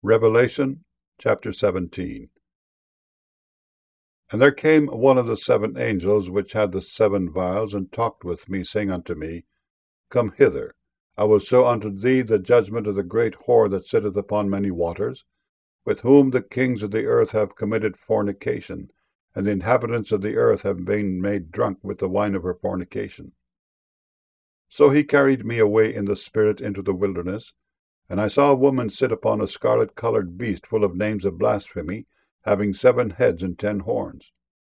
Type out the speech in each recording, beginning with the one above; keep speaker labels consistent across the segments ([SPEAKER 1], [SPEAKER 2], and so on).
[SPEAKER 1] Revelation chapter 17. And there came one of the 7 angels which had the 7 vials, and talked with me, saying unto me, Come hither, I will show unto thee the judgment of the great whore that sitteth upon many waters, with whom the kings of the earth have committed fornication, and the inhabitants of the earth have been made drunk with the wine of her fornication. So he carried me away in the spirit into the wilderness, and I saw a woman sit upon a scarlet-colored beast full of names of blasphemy, having 7 heads and 10 horns.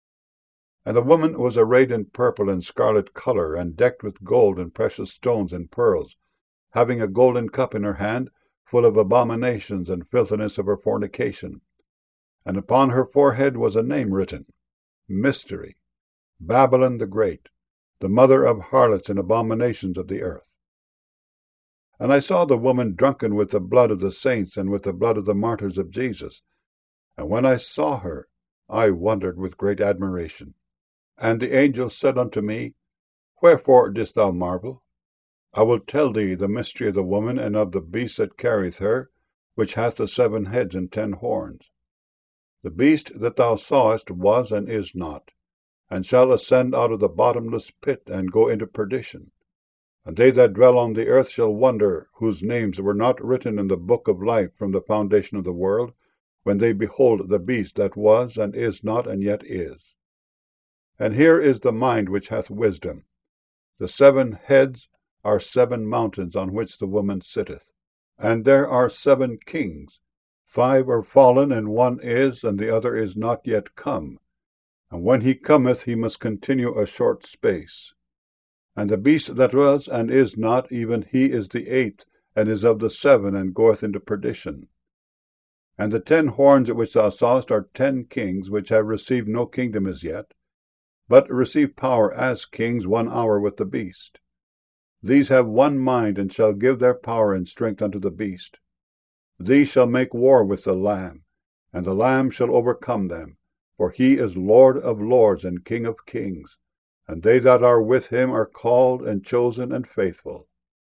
[SPEAKER 1] And the woman was arrayed in purple and scarlet color, and decked with gold and precious stones and pearls, having a golden cup in her hand, full of abominations and filthiness of her fornication. And upon her forehead was a name written, Mystery, Babylon the Great, the mother of harlots and abominations of the earth. And I saw the woman drunken with the blood of the saints and with the blood of the martyrs of Jesus. And when I saw her, I wondered with great admiration. And the angel said unto me, Wherefore didst thou marvel? I will tell thee the mystery of the woman and of the beast that carrieth her, which hath the 7 heads and 10 horns. The beast that thou sawest was and is not, and shall ascend out of the bottomless pit, and go into perdition. And they that dwell on the earth shall wonder, whose names were not written in the book of life from the foundation of the world, when they behold the beast that was and is not and yet is. And here is the mind which hath wisdom. The 7 heads are 7 mountains on which the woman sitteth. And there are 7 kings. 5 are fallen, and 1 is, and the other is not yet come. And when he cometh, he must continue a short space. And the beast that was and is not, even he is the 8th, and is of the 7, and goeth into perdition. And the 10 horns which thou sawest are 10 kings, which have received no kingdom as yet, but receive power as kings 1 hour with the beast. These have 1 mind, and shall give their power and strength unto the beast. These shall make war with the Lamb, and the Lamb shall overcome them, for he is Lord of lords and King of kings. And they that are with him are called and chosen and faithful.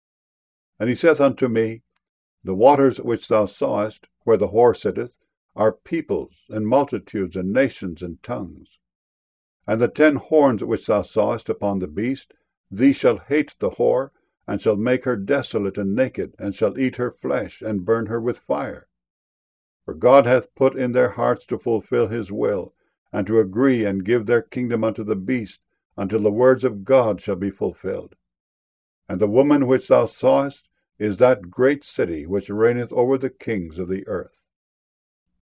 [SPEAKER 1] And he saith unto me, The waters which thou sawest, where the whore sitteth, are peoples, and multitudes, and nations, and tongues. And the 10 horns which thou sawest upon the beast, these shall hate the whore, and shall make her desolate and naked, and shall eat her flesh, and burn her with fire. For God hath put in their hearts to fulfill his will, and to agree and give their kingdom unto the beast, until the words of God shall be fulfilled. And the woman which thou sawest is that great city which reigneth over the kings of the earth.